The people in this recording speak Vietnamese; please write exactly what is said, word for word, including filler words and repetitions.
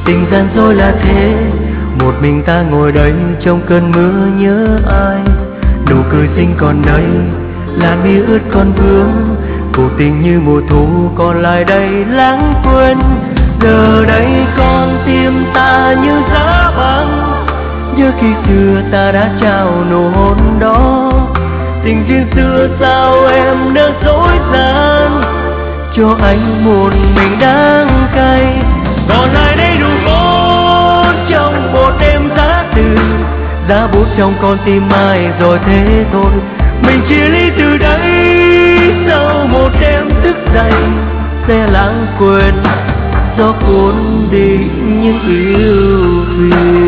Tình gian dối là thế, một mình ta ngồi đây trong cơn mưa nhớ ai. Nụ cười xinh còn đây, làn mi ướt còn vương, cuộc tình như mùa thu còn lại đây lãng quên. Giờ đây con tim ta như giá băng, nhớ khi xưa ta đã trao nụ hôn đó. Tình duyên xưa sao em đã dối gian, cho anh một mình đáng cay. Còn lại đây đủ vốn trong một đêm giá từ, giá bút trong con tim ai rồi thế thôi. Mình chia ly từ đây, sau một đêm thức dậy sẽ lãng quên, gió cuốn đi những yêu phiền.